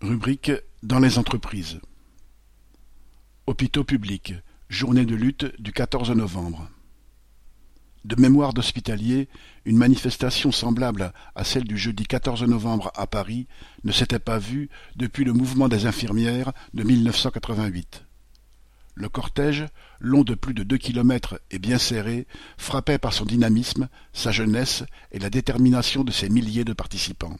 Rubrique dans les entreprises. Hôpitaux publics, journée de lutte du 14 novembre. De mémoire d'hospitaliers, une manifestation semblable à celle du jeudi 14 novembre à Paris ne s'était pas vue depuis le mouvement des infirmières de 1988. Le cortège, long de plus de 2 kilomètres et bien serré, frappait par son dynamisme, sa jeunesse et la détermination de ses milliers de participants.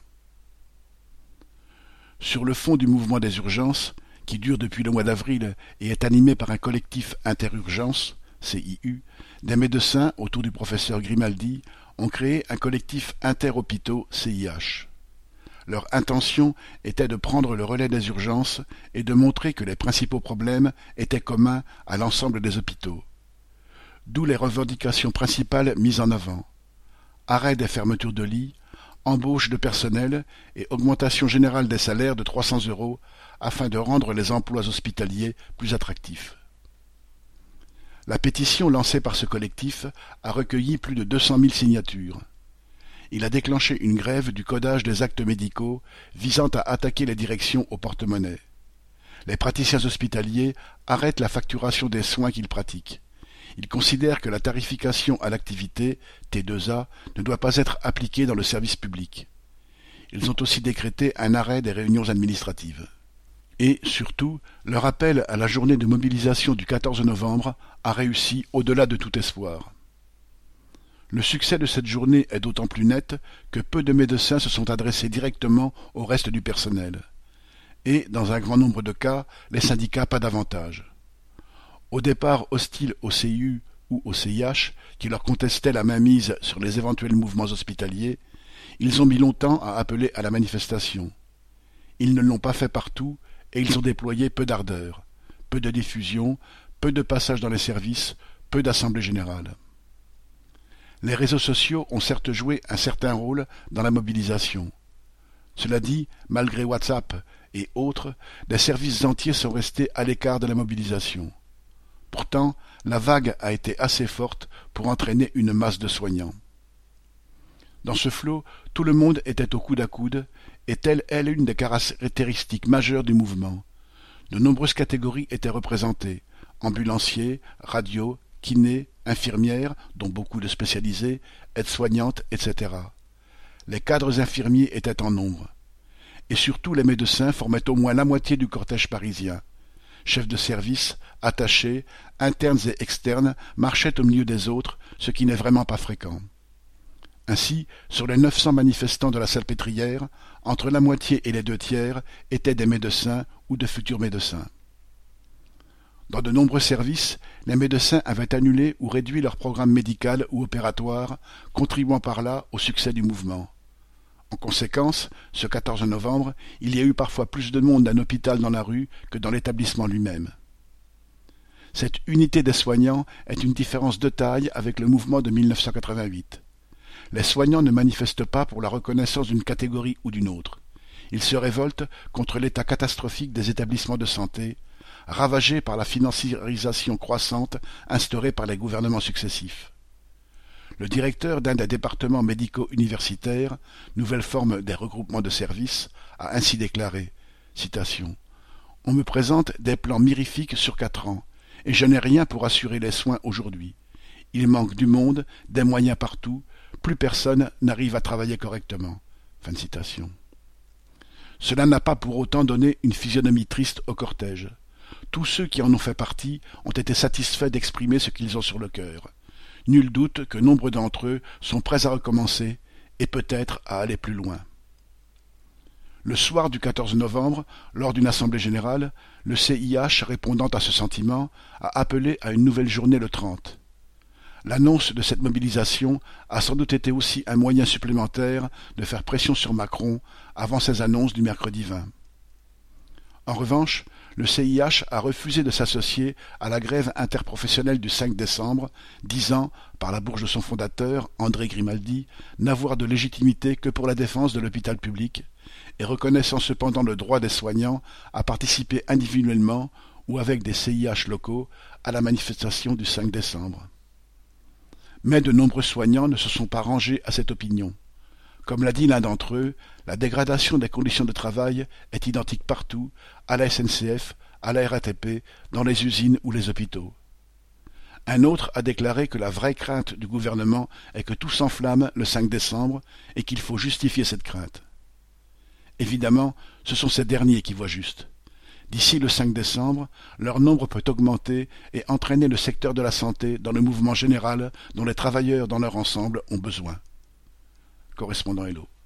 Sur le fond du mouvement des urgences, qui dure depuis le mois d'avril et est animé par un collectif interurgence, CIU, des médecins, autour du professeur Grimaldi, ont créé un collectif interhôpitaux, CIH. Leur intention était de prendre le relais des urgences et de montrer que les principaux problèmes étaient communs à l'ensemble des hôpitaux. D'où les revendications principales mises en avant. Arrêt des fermetures de lits, embauche de personnel et augmentation générale des salaires de 300 € afin de rendre les emplois hospitaliers plus attractifs. La pétition lancée par ce collectif a recueilli plus de 200 000 signatures. Il a déclenché une grève du codage des actes médicaux visant à attaquer les directions au porte-monnaie. Les praticiens hospitaliers arrêtent la facturation des soins qu'ils pratiquent. Ils considèrent que la tarification à l'activité, T2A, ne doit pas être appliquée dans le service public. Ils ont aussi décrété un arrêt des réunions administratives. Et, surtout, leur appel à la journée de mobilisation du 14 novembre a réussi au-delà de tout espoir. Le succès de cette journée est d'autant plus net que peu de médecins se sont adressés directement au reste du personnel. Et, dans un grand nombre de cas, les syndicats pas davantage. Au départ hostiles au CIU ou au CIH, qui leur contestaient la mainmise sur les éventuels mouvements hospitaliers, ils ont mis longtemps à appeler à la manifestation. Ils ne l'ont pas fait partout et ils ont déployé peu d'ardeur, peu de diffusion, peu de passages dans les services, peu d'assemblées générales. Les réseaux sociaux ont certes joué un certain rôle dans la mobilisation. Cela dit, malgré WhatsApp et autres, des services entiers sont restés à l'écart de la mobilisation. Pourtant, la vague a été assez forte pour entraîner une masse de soignants. Dans ce flot, tout le monde était au coude à coude, et telle est l'une des caractéristiques majeures du mouvement. De nombreuses catégories étaient représentées, ambulanciers, radios, kinés, infirmières, dont beaucoup de spécialisés, aides-soignantes, etc. Les cadres infirmiers étaient en nombre. Et surtout les médecins formaient au moins la moitié du cortège parisien. Chefs de service, attachés, internes et externes marchaient au milieu des autres, ce qui n'est vraiment pas fréquent. Ainsi, sur les 900 manifestants de la Salpêtrière, entre la moitié et les 2/3 étaient des médecins ou de futurs médecins. Dans de nombreux services, les médecins avaient annulé ou réduit leur programme médical ou opératoire, contribuant par là au succès du mouvement. En conséquence, ce 14 novembre, il y a eu parfois plus de monde d'un hôpital dans la rue que dans l'établissement lui-même. Cette unité des soignants est une différence de taille avec le mouvement de 1988. Les soignants ne manifestent pas pour la reconnaissance d'une catégorie ou d'une autre. Ils se révoltent contre l'état catastrophique des établissements de santé, ravagés par la financiarisation croissante instaurée par les gouvernements successifs. Le directeur d'un des départements médicaux universitaires, nouvelle forme des regroupements de services, a ainsi déclaré, citation, « On me présente des plans mirifiques sur 4 ans, et je n'ai rien pour assurer les soins aujourd'hui. Il manque du monde, des moyens partout, plus personne n'arrive à travailler correctement. » Fin de citation. Cela n'a pas pour autant donné une physionomie triste au cortège. Tous ceux qui en ont fait partie ont été satisfaits d'exprimer ce qu'ils ont sur le cœur. Nul doute que nombre d'entre eux sont prêts à recommencer et peut-être à aller plus loin. Le soir du 14 novembre, lors d'une assemblée générale, le CIH, répondant à ce sentiment, a appelé à une nouvelle journée le 30. L'annonce de cette mobilisation a sans doute été aussi un moyen supplémentaire de faire pression sur Macron avant ses annonces du mercredi 20. En revanche, le CIH a refusé de s'associer à la grève interprofessionnelle du 5 décembre, disant, par la bouche de son fondateur, André Grimaldi, n'avoir de légitimité que pour la défense de l'hôpital public, et reconnaissant cependant le droit des soignants à participer individuellement ou avec des CIH locaux à la manifestation du 5 décembre. Mais de nombreux soignants ne se sont pas rangés à cette opinion. Comme l'a dit l'un d'entre eux, la dégradation des conditions de travail est identique partout, à la SNCF, à la RATP, dans les usines ou les hôpitaux. Un autre a déclaré que la vraie crainte du gouvernement est que tout s'enflamme le 5 décembre et qu'il faut justifier cette crainte. Évidemment, ce sont ces derniers qui voient juste. D'ici le 5 décembre, leur nombre peut augmenter et entraîner le secteur de la santé dans le mouvement général dont les travailleurs dans leur ensemble ont besoin. Correspondant Hello.